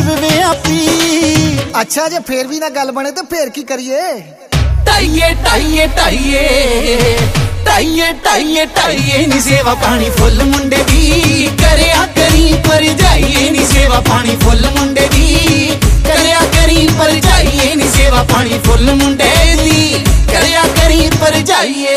ਸਾਹਿਬ ਵੇ ਆਪੀ। ਅੱਛਾ ਜੇ ਫੇਰ ਵੀ ਨਾ ਗੱਲ ਬਣੇ ਤੇ ਫੇਰ ਕੀ ਕਰੀਏ? ਢਾਈਏ ਢਾਈਏ ਢਾਈਏ ਢਾਈਏ ਢਾਈਏ ਢਾਈਏ ਨੀ ਸੇਵਾ ਪਾਣੀ ਫੁੱਲ ਮੁੰਡੇ ਦੀ ਕਰਿਆ ਕਰੀ ਪਰ ਜਾਈਏ ਨੀ ਸੇਵਾ ਪਾਣੀ ਫੁੱਲ ਮੁੰਡੇ ਦੀ ਕਰਿਆ ਕਰੀ ਪਰ ਜਾਈਏ ਨੀ ਸੇਵਾ ਪਾਣੀ ਫੁੱਲ ਮੁੰਡੇ ਦੀ ਕਰਿਆ ਕਰੀ ਪਰ ਜਾਈਏ।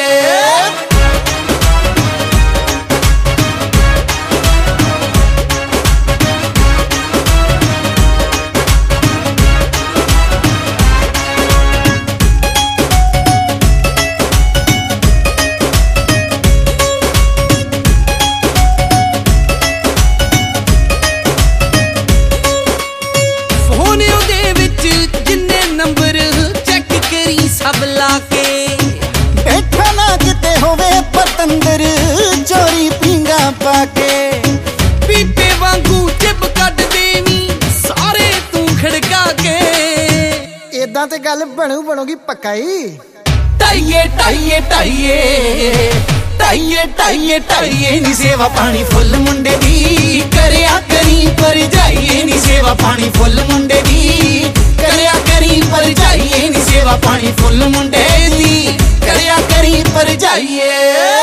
ਸਭ ਲਾ ਕੇ ਬੈਠਾ ਨਾ ਕਿਤੇ ਹੋਵੇ ਪਤੰਦਰ ਚੋਰੀ ਪੀਂਗਾ ਪਾ ਕੇ। ਪੀਪੇ ਵਾਂਗੂ ਜਿਬ ਕੱਢ ਦੇਵੀਂ ਸਾਰੇ ਤੂੰ ਖੜਕਾ ਕੇ। ਏਦਾਂ ਤੇ ਗੱਲ ਬਣੂਗੀ ਪੱਕਾ ਹੀ। ਢਾਈਏ ਢਾਈਏ ਢਾਈਏ ਢਾਈਏ ਢਾਈਏ ਢਾਈਏ ਨੀ ਸੇਵਾ ਪਾਣੀ ਫੁੱਲ ਮੁੰਡੇ ਦੀ ਕਰਿਆ ਕਰੀ ਪਰ ਜਾਈਏ ਨੀ ਸੇਵਾ ਪਾਣੀ ਫੁੱਲ ਮੁੰਡੇ ਦੀ ਕਰਿਆ ਕਰੀ ਪਰ ਜਾਈਏ ਨੀ ਸੇਵਾ ਪਾਣੀ ਫੁੱਲ ਮੁੰਡੇ ਦੀ ਕਰਿਆ ਕਰੀ ਪਰ ਜਾਈਏ।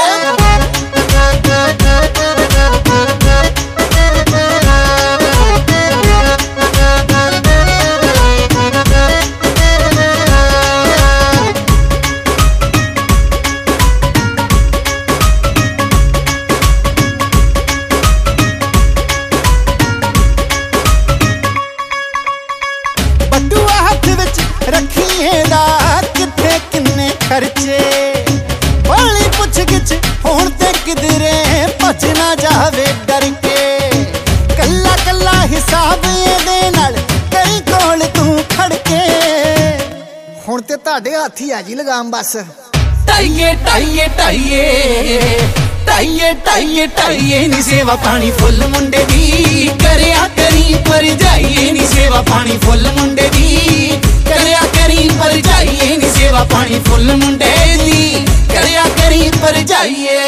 ਰੱਖੀਏ ਦਾ ਕਿੱਥੇ ਕਿੰਨੇ ਖਰਚੇ ਬਾਲੀ ਪੁੱਛ ਗਿੱਛ ਹੁਣ ਤੇ ਕਿਧਰੇ ਭੱਜ ਨਾ ਜਾਵੇ ਡਰ ਕੇ। ਕੱਲਾ ਕੱਲਾ ਹਿਸਾਬ ਇਹਦੇ ਨਾਲ ਕਈ ਕੋਲ ਤੂੰ ਖੜਕੇ। ਹੁਣ ਤੇ ਤੁਹਾਡੇ ਹੱਥ ਹੀ ਆ ਜੀ ਲਗਾਮ ਬਸ। ਢਾਈਏ ਢਾਈਏ ਢਾਈਏ ਢਾਈਏ ਢਾਈਏ ਢਾਈਏ ਨੀ ਸੇਵਾ ਪਾਣੀ ਫੁੱਲ ਮੁੰਡੇ ਦੀ ਕਰਿਆ ਕਰੀ ਪਰ ਜਾਈਏ ਨੀ ਸੇਵਾ ਪਾਣੀ ਫੁੱਲ ਮੁੰਡੇ ਦੀ ਕਰਿਆ ਕਰੀ ਪਰ ਜਾਈਏ ਨੀ ਸੇਵਾ ਪਾਣੀ ਫੁੱਲ ਮੁੰਡੇ ਦੀ ਕਰਿਆ ਕਰੀ ਪਰ ਜਾਈਏ।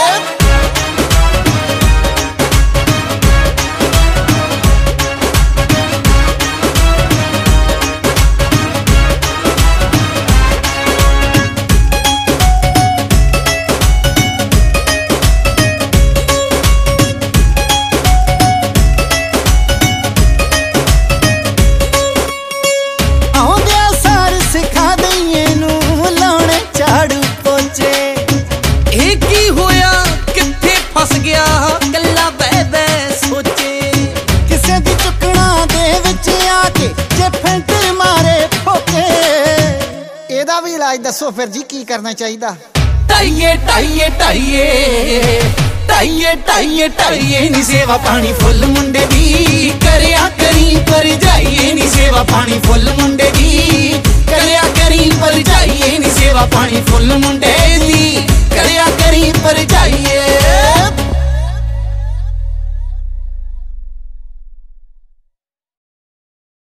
ਗੱਲਾਂ ਬਹਿ ਬਹਿ ਸੋਚੇ ਕਿਸੇ ਦੀ ਚੁੱਕਣਾ ਦੇ ਵਿੱਚ ਆ ਕੇ ਜੇ ਫੈਂਟਰ ਮਾਰੇ ਫੋਕੇ। ਇਹਦਾ ਵੀ ਇਲਾਜ ਦੱਸੋ ਫਿਰ ਜੀ ਕੀ ਕਰਨਾ ਚਾਹੀਦਾ? ਢਾਈਏ ਢਾਈਏ ਢਾਈਏ ਢਾਈਏ ਢਾਈਏ ਢਾਈਏ ਨੀ ਸੇਵਾ ਪਾਣੀ ਫੁੱਲ ਮੁੰਡੇ ਦੀ ਕਰਿਆ ਕਰੀ ਪਰ ਜਾਈਏ ਨੀ